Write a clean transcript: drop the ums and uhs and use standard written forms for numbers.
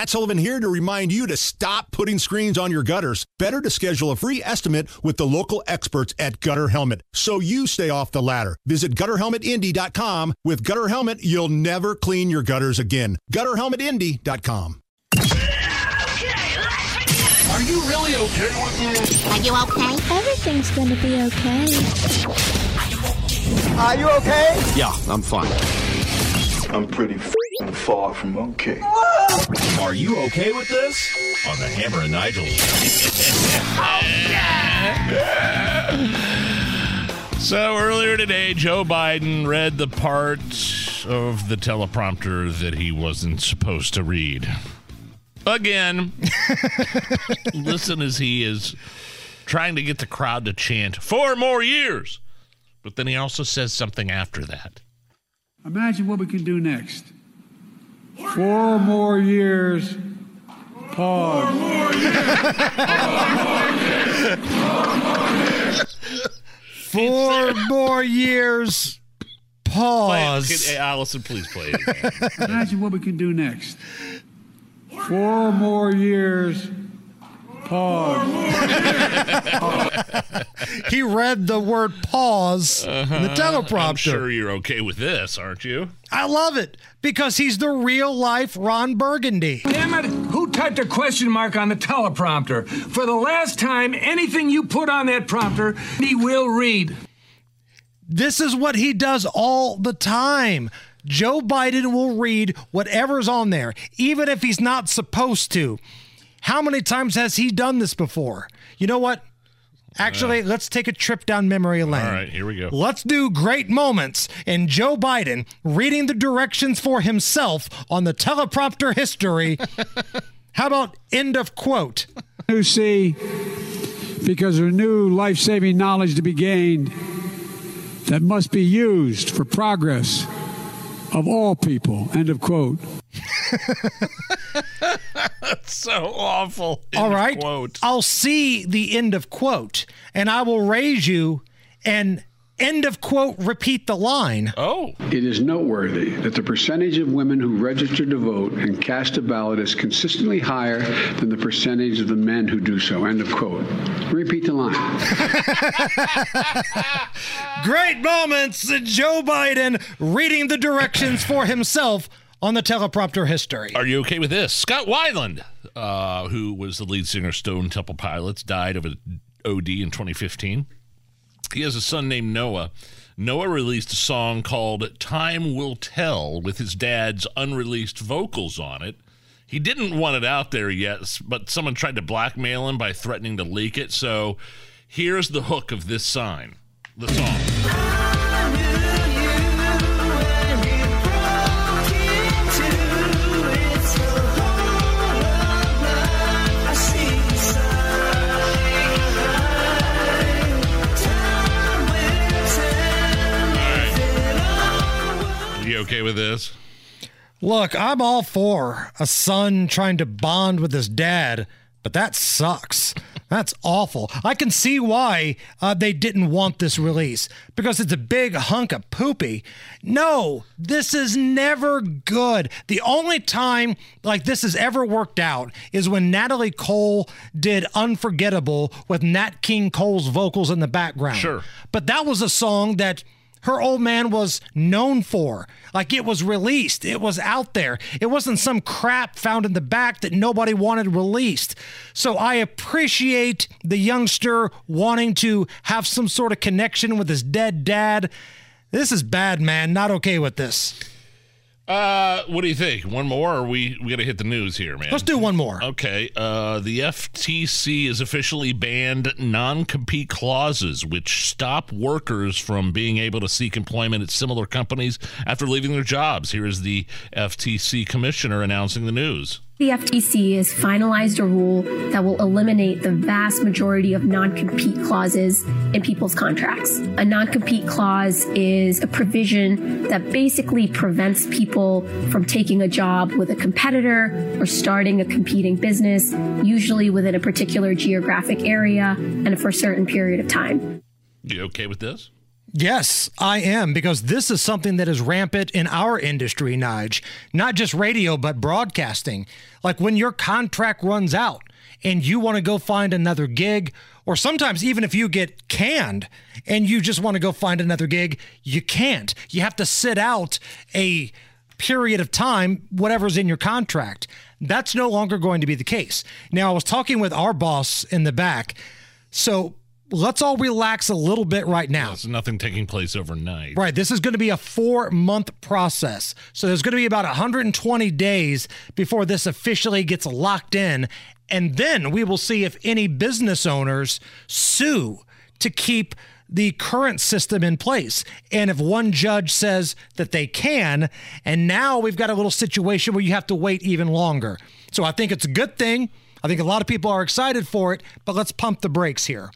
Matt Sullivan here to remind you to stop putting screens on your gutters. Better to schedule a free estimate with the local experts at Gutter Helmet so you stay off the ladder. Visit GutterHelmetIndy.com. With Gutter Helmet, you'll never clean your gutters again. GutterHelmetIndy.com. Are you really okay with this? Are you okay? Everything's gonna be okay. Are you okay? Yeah, I'm fine. I'm pretty far from okay. Are you okay with this? On the Hammer and Nigel Show. So earlier today, Joe Biden read the part of the teleprompter that he wasn't supposed to read. Again, listen as he is trying to get the crowd to chant 4 more years. But then he also says something after that. Imagine what we can do next. 4 more years. Pause. 4 more years. 4 more years. Pause. Hey, Allison, please play it again. Imagine what we can do next. 4 more years. Pause. He read the word pause in the teleprompter. I'm sure you're okay with this, aren't you? I love it because he's the real life Ron Burgundy. Damn it, who typed a question mark on the teleprompter? For the last time, anything you put on that prompter, he will read. This is what he does all the time. Joe Biden will read whatever's on there, even if he's not supposed to. How many times has he done this before? You know what? Actually, let's take a trip down memory lane. All right, here we go. Let's do great moments in Joe Biden reading the directions for himself on the teleprompter history. How about end of quote? You see, because there's new life-saving knowledge to be gained that must be used for progress of all people. End of quote. That's so awful. All right. Quote. I'll see the end of quote, and I will raise you and end of quote, repeat the line. Oh. It is noteworthy that the percentage of women who register to vote and cast a ballot is consistently higher than the percentage of the men who do so. End of quote. Repeat the line. Great moments. Joe Biden reading the directions for himself on the teleprompter history. Are you okay with this? Scott Weiland, who was the lead singer of Stone Temple Pilots, died of an OD in 2015. He has a son named Noah. Noah released a song called Time Will Tell with his dad's unreleased vocals on it. He didn't want it out there yet, but someone tried to blackmail him by threatening to leak it. So here's the hook of this song. You okay with this? Look, I'm all for a son trying to bond with his dad, but that sucks. That's awful. I can see why they didn't want this release, because it's a big hunk of poopy. No, this is never good. The only time like this has ever worked out is when Natalie Cole did Unforgettable with Nat King Cole's vocals in the background. Sure. But that was a song that her old man was known for. Like, it was released. It was out there. It wasn't some crap found in the back that nobody wanted released. So I appreciate the youngster wanting to have some sort of connection with his dead dad. This is bad, man. Not okay with this. What do you think? One more, or we got to hit the news here, man? Let's do one more. Okay. The FTC has officially banned non-compete clauses, which stop workers from being able to seek employment at similar companies after leaving their jobs. Here is the FTC commissioner announcing the news. The FTC has finalized a rule that will eliminate the vast majority of non-compete clauses in people's contracts. A non-compete clause is a provision that basically prevents people from taking a job with a competitor or starting a competing business, usually within a particular geographic area and for a certain period of time. You okay with this? Yes, I am, because this is something that is rampant in our industry, Nige. Not just radio, but broadcasting. Like when your contract runs out and you want to go find another gig, or sometimes even if you get canned and you just want to go find another gig, you can't. You have to sit out a period of time, whatever's in your contract. That's no longer going to be the case. Now, I was talking with our boss in the back, so let's all relax a little bit right now. There's nothing taking place overnight. Right. This is going to be a 4-month process. So there's going to be about 120 days before this officially gets locked in. And then we will see if any business owners sue to keep the current system in place. And if one judge says that they can, and now we've got a little situation where you have to wait even longer. So I think it's a good thing. I think a lot of people are excited for it, but let's pump the brakes here.